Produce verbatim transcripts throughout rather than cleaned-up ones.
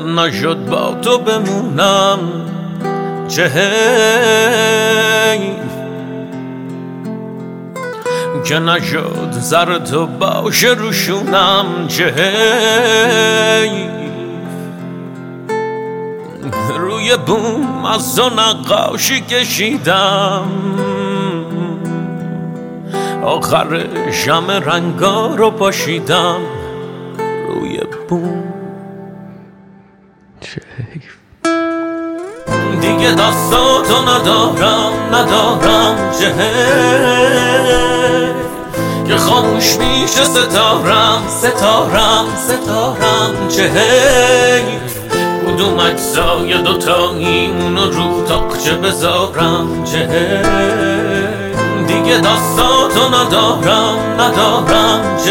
نشد با تو بمونم چه حیف که نشد زر تو باشه روشونم چه حیف روی بوم از تو نقاشی کشیدم آخر شمع رنگا رو پاشیدم روی بوم چه حیف دیگه دستاتو ندارم ندارم چه حیف که خاموش میشه ستارم ستارم ستارم چه حیف کدوم اجزای دوتایی اونو رو تاقچه بذارم چه حیف دیگه دستاتو ندارم ندارم چه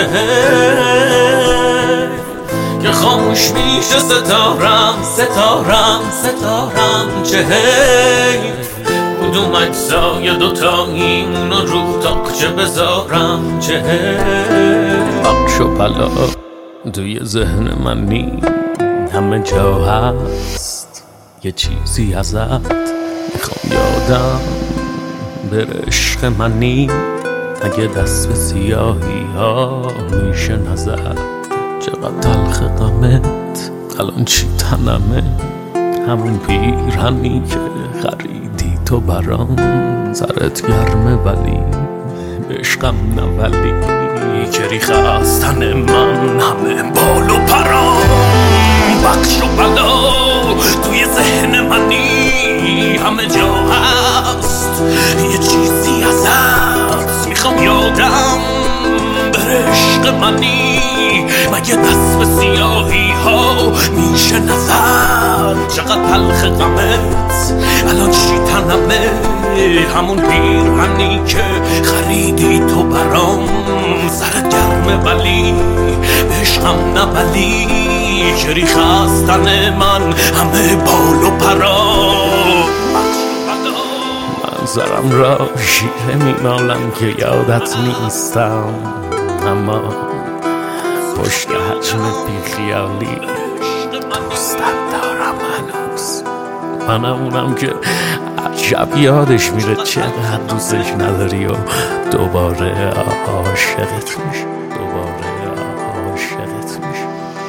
حیف که خاموش میشه ستارم ستارم ستارم چه حیف کدوم اجزای دوتایی اونو رو تاقچه بذارم چه حیف بخش و پلا توی ذهن من نی همه جا هست یه چیزی ازت میخوام یادم بره عشق منی اگه دست به سیاهی ها میشه نظر چقدر تلخ غمت الان چی تنمه همون پیرهنی که خریدی تو برام سرت گرمه ولی به عشقم نه ولی که ریخه از تن من همه بال و پرام بخش و بلا توی ذهن منی همه جا هست یه چیزی ازت میخوام یادم بره عشق منی مگه دست به سیاهی ها میشه نظر چقدر تلخ غمت الان چی تنمه همون پیرهنی که خریدی تو برام سرت گرمه ولی به عشقم نه ولی که ریخه از تن من همه بال و پرا منظرم را شیره میمالم که یادت نیستم اما پشت حجم بیخیالی دوستت دارم هنوز منم اونم که عجب یادش میره چقدر دوستش نداری و دوباره عاشقت میشه دوباره عاشقت میشه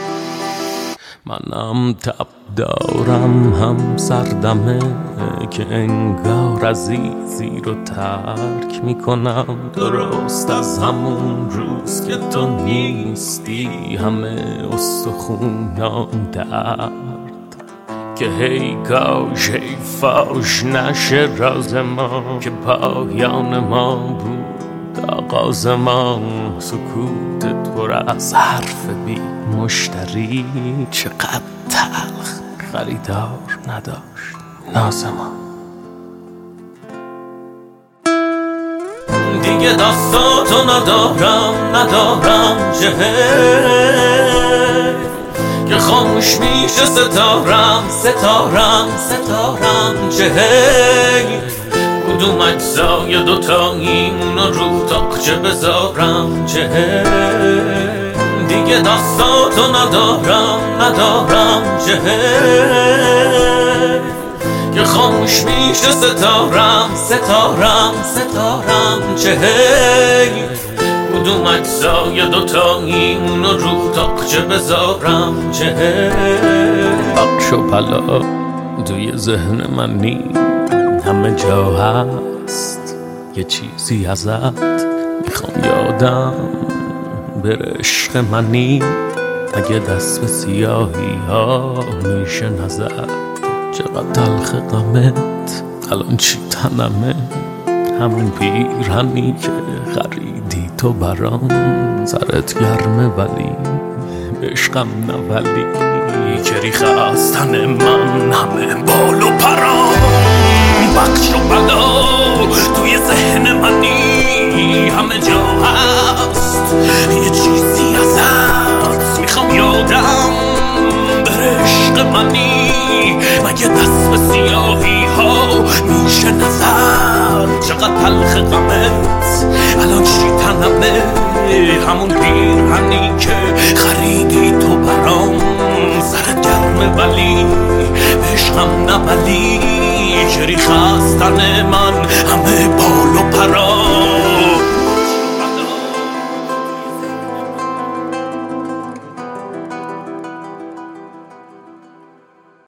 منم تب دارم هم سردمه که انگار عزیزی رو ترک میکنم درست از همون روز که تو نیستی همه استخونام درد که هی کاش هی فاش نشه راز ما که پایان ما بود آغاز ما سکوتت پر از حرف بی مشتری چقدر تلخ خریدار نداشت ناز ما دیگه دستاتو ندارم ندارم چه حیف که خاموش میشه ستارم ستارم ستارم چه حیف کدوم اجزای دوتایی اونو رو تاقچه بذارم چه حیف دیگه دستاتو ندارم ندارم چه حیف که خاموش میشه ستارم ستارم ستارم چه حیف کدوم اجزای دوتایی اونو رو تاقچه بذارم چه حیف بخش و پلا توی ذهن من نی همه جا هست یه چیزی ازت میخوام یادم بره عشق منی اگه دست به سیاهی ها میشه نظر چقدر تلخ غمت الان چی تنمه همون پیرهنی که خریدی تو برام سرت گرمه ولی به عشقم نه ولی که ریخه از تن من همه بال و پرام بخش و بلا توی ذهن منی همه جا هست یه چیزی ازت میخوام یادم بره عشق منی مگه دست به سیاهی ها میشه نظر چقدر تلخ غمت الان چی تنمه همون پیرهنی که خریدی تو برام سرت گرمه ولی که ریخ از تن من همه